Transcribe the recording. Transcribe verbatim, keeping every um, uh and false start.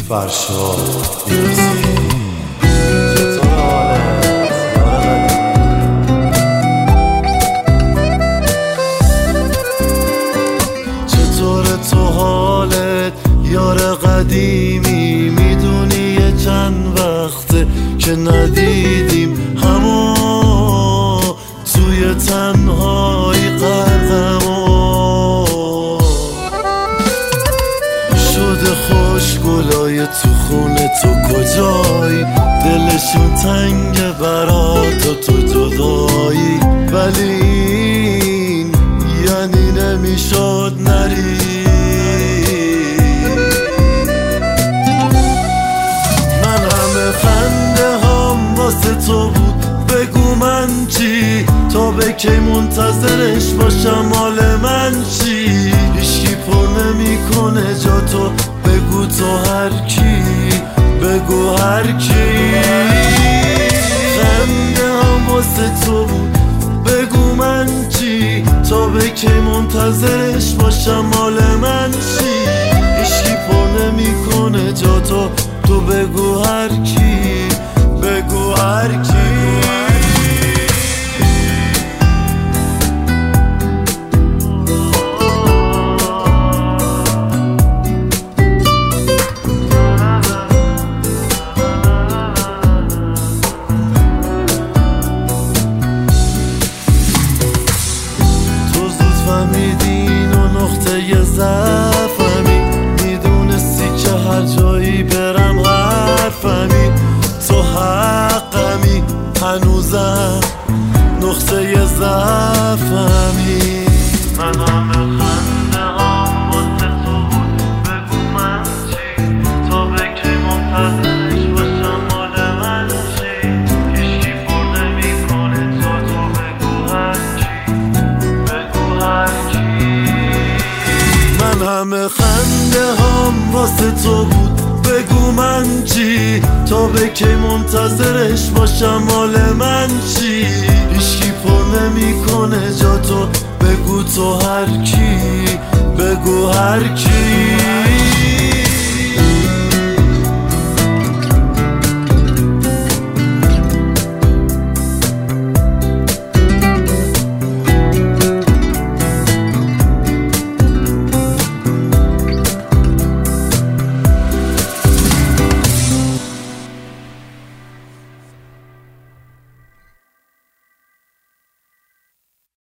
فرشاد بی‌نظیر. چطور حالت یار قدیمی؟ چطور تو حالت یار قدیمی؟ میدونی یه چند وقته که ندیدیم، همو توی تنهایی غرقم شده. خوش گلای تو خونه تو کجایی؟ دلشون تنگه برا تو تو جدایی، ولی این یعنی نمیشد نری. من همه خنده هم واسه تو بود، بگو من چی؟ تا به کی منتظرش باشم؟ مال من چی؟ هیچکی پر نمی کنه جا تو، بگو تو هر کی، بگو هر کی. خنده هم واسه تو بود، بگو من چی؟ تا به کی منتظرش باشم؟ مال من چی؟ هیچکی پر نمی کنه جا تو، تو بگو هر کی، بگو هر کی. فهمیدین و نقطه ضعفمی، میدونستی که هر جایی برم حرفمی. تو حقمی هنوزم نقطه ضعفمی. من همه خنده هم واسه تو بود، بگو من چی؟ تا به کی منتظرش باشم؟ مال من چی؟ هیچکی پر نمی کنه تا تو، بگو هر کی، بگو هر کی. من همه خنده هم واسه تو بود، بگو من چی؟ تا به کی منتظرش باشم؟ مال من چی؟ هیچکی پر نمی کنه جا تو، بگو تو هر کی، بگو هر کی.